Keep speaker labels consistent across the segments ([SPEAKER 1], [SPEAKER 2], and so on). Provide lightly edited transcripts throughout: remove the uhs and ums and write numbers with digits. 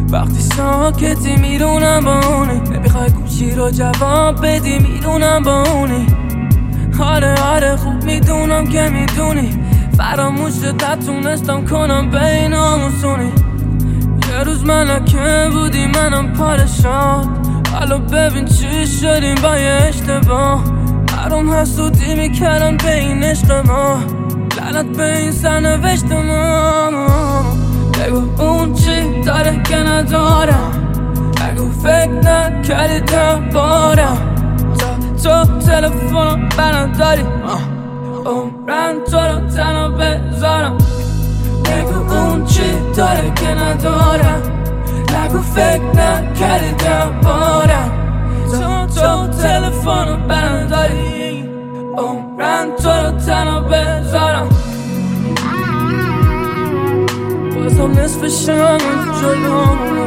[SPEAKER 1] وقتی ساکتی میدونم با اونه، نمیخوای گوشی رو جواب بدی میدونم با اونه. آره خوب میدونم که میدونی فراموشت نتونستم کنم بینامونسونی. یه روز ملکه بودی منم پادشاه، حالا ببین چی شدیم با یه اشتباه. برام حسودی میکردم به این عشق ما، لعنت به این سرنوشت ما. بگو اون چی داره که ندارم، بگو فکر نکردی دربارم. تو تلفنم برداری عمرم تو رو تنها بذارم. بگو اون چی داره که ندارم، نگو فکر نکردی دربارم. تو تلفنم برداری عمرم تو رو تنها بذارم. بازم نصف شب جلومونو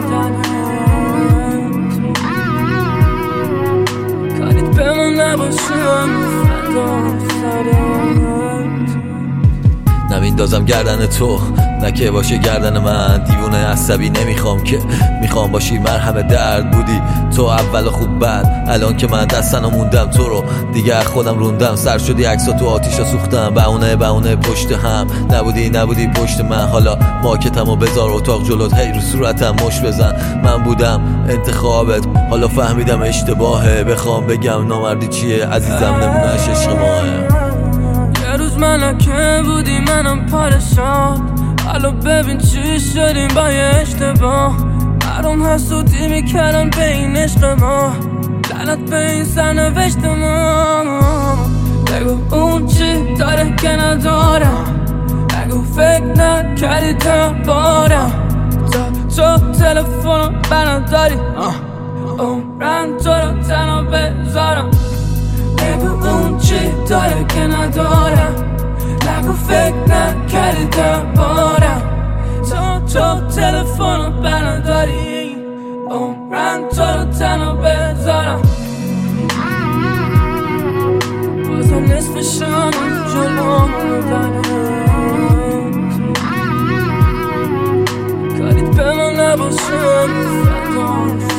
[SPEAKER 1] کاریت به من نباشم فدا سرت.
[SPEAKER 2] نمیندازم گردن تو نه که باشه گردن من. دیوونه عصبی نمیخوام که، میخوام باشی مرهم درد. بودی تو اول خوب بعد، الان که من دستنو موندم تو رو دیگه خودم روندم. سر شدی عکسا تو آتیشا سوختم، بهونه پشت هم. نبودی پشت من، حالا ماکتمو بذار اتاق جلوت، هی رو صورتم مش بزن. من بودم انتخابت، حالا فهمیدم اشتباهه. بخوام بگم نامردی چیه عزیزم، نمونهش عشق ماهه.
[SPEAKER 1] یه روز ملکه بودی منم پادشاه، حالا ببین چی شدیم با یه اشتباه. برام حسودی میکردم به این عشق ما، لعنت به این سرنوشت ما. بگو اون چی داره که ندارم، بگو فکر نکردی دربارم. تو تلفنم برداری عمرم تو رو تنها بذارم. بگو اون چی داره که ندارم، نگو فکر نکردی دربارم. تو تلفنم برداری عمرم تو رو تنها بذارم. بازم نصف شب جلومونو کاریت به من نباشم فدا